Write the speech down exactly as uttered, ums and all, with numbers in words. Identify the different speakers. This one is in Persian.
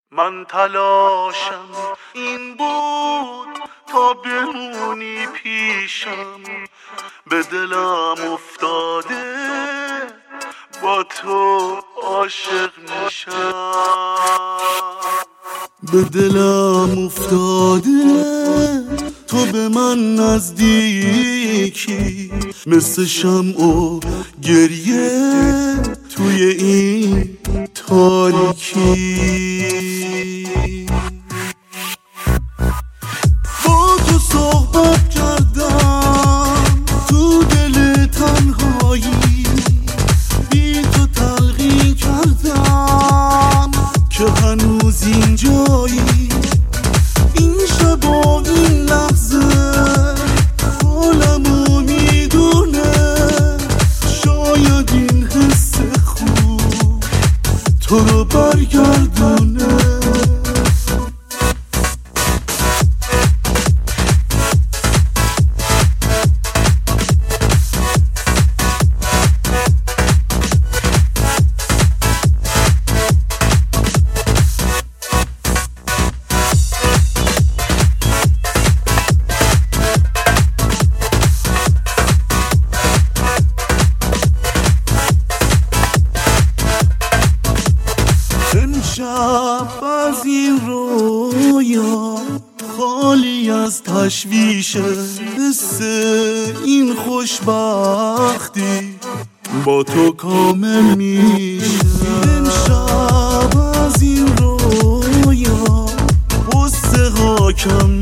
Speaker 1: من تلاشم این بود تا بمونی پیشم، به دلم افتاده با تو عاشق میشم. به دلم افتاده تو به من نزدیکی، مثل شمع و گریه توی این تاریکی. با تو صحبت کردم تو دل تنهایی، بی تو تلقین کردم که هنوز اینجایی. این شب و این لحظه حالمو میدونه، شاید این حس خوب تو رو برگردونه. امشب از این رویا خالی از تشویشه، حس این خوشبختی با تو کامل میشه. امشب از این رویا غصه ها کم